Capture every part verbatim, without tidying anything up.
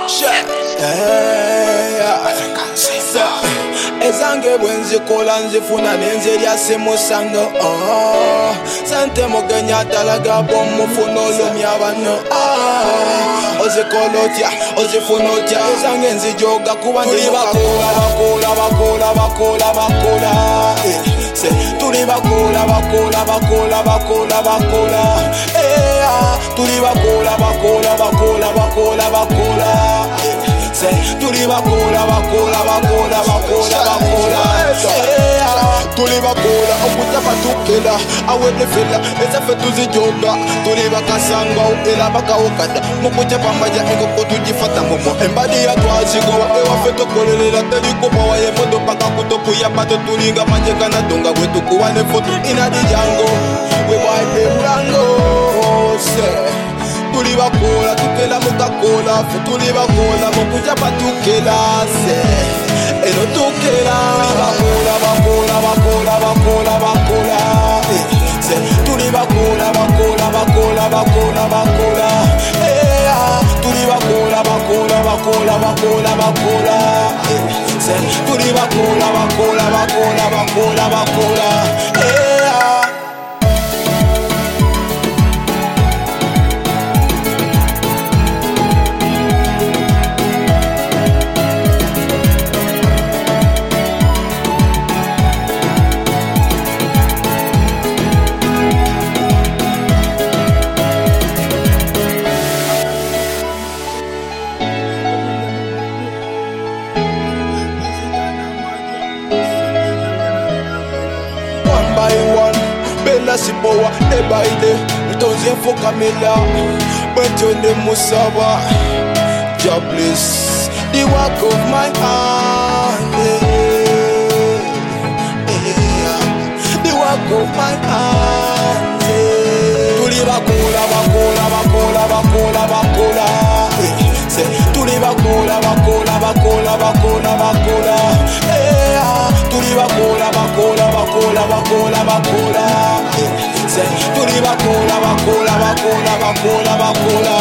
Ezange bwenzi kola nzifuna nenze lyasemusando sente mugenya talaga bomu funolo myabano ozikolotya ozifunotya ezange nzijoga kuba ndi bakola bakola bakola bakola bakola se tuli bakola bakola bakola bakola bakola tuli bakola bakola bakola bakola bakola se tuli bakola bakola bakola bakola bakola tuli bakola okuta batukela awedefela ezafe tuzijoga tuli bakasanga upela bakawokada mukucha pambaja engoko tujifata momo embadi ya twazigowa ewafe tokolelela telikopa waye modo paka kutokuya bato tulinga majeka na donga wetu kuwane foto inadi jango wewaide mrango se tuli bakola tukela mukakola fe tuli bakola mukucha batukela se eno tukela bakola bakola bakola bakola bakola se tuli bakola bakola bakola bakola bakola tuli bakola bakola bakola bakola bakola se tuli bakola bakola bakola bakola bakola Sipowa day by day, utonze foka mela, but you ne musaba. God bless the work of my hand, the work of my hand. Tuli bakola bakola bakola bakola bakola, say tuli bakola bakola bakola bakola bakola, tuli bakola bakola bakola bakola bakola. Tuli bakola bakola bakola bakola bakola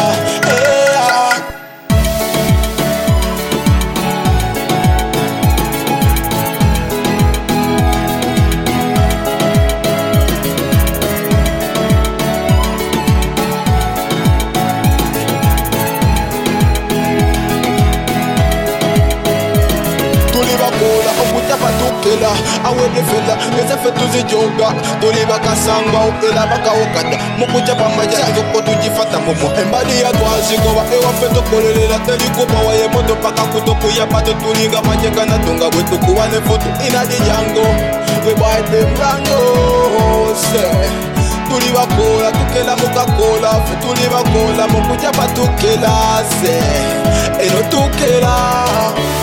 batukela awedefela ezafe tuzijoga tuli bakasanga upela bakawokada mukucha pamaja engoko tujifata momo embadi ya twazigowa ewafe tokolelela telikopa waye modo paka kutokuya bato tulinga majeka na donga wetu kuwane foto inadi jango webaide mrango se tuli bakola tukela mukakola fe tuli bakola mukucha batukela se eno tukela